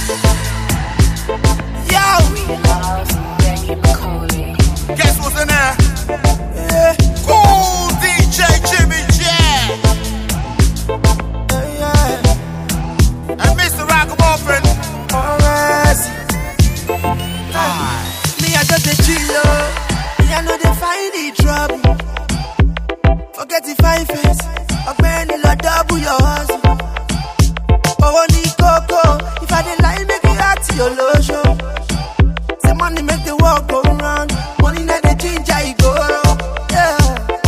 Guess what's in there? Yeah. Cool DJ Jimmy Jack. And Mr. Ragamuffin. Me, I just a chillo. Me, I know they find the trouble. Forget the fine face. I've been a double your hustle. But when you coco, if I didn't lie, make you act your lotion. Say money make the world go round. Money like the ginger, you go round. Yeah.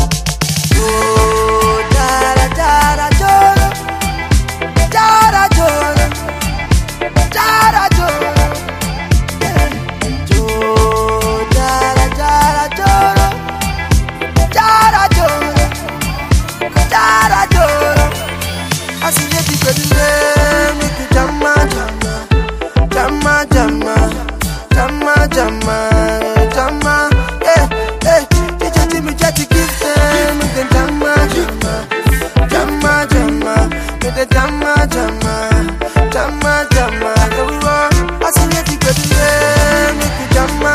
Oh, da da da da joro. Da da joro. Da da joro. Yeah. Jo, da da da joro. Da da joro. Da da joro. I see you because you make you jamma jamma. Jamma jamma. Jamma, jamma, eh, eh. Teacher Jimmy Jack to give them with the jamma, jamma, jamma, with the jamma, jamma, the world. I see you go to them with the jamma,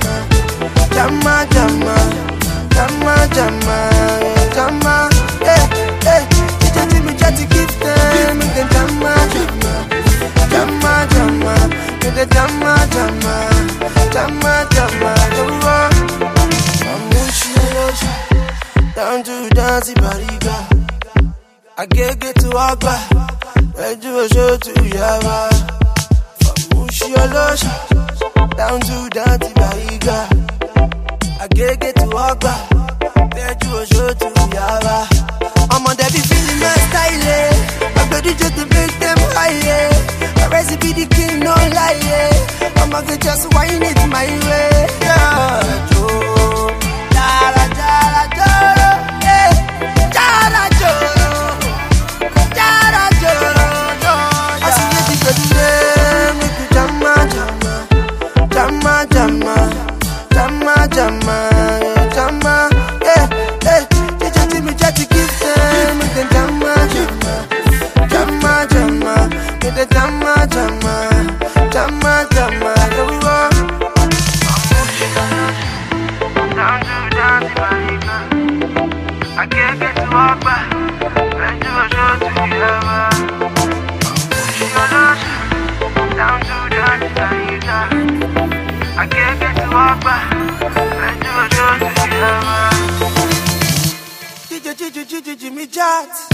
jamma, eh, eh. Teacher Jimmy Jack to give them with the jamma, with the jamma, down to Dancy Bariga. I get to Agba. I do a show to Yava. From Mushiolosha down to Dancy Bariga. I get to Agba. I do a show to Yava. I'm on that be feeling my style. I got it just to make them high. My recipe the king, no lie. I'ma get just wine it my way. Yeah, Joe. Da da da. Jamma, eh, eh. Teacher Jimmy Jack to give them with the jamma, with the jamma, the world. I can't get to walk back. I do a show to you, down to I can't get to walk back. I do a show to you, Jimmy Jack.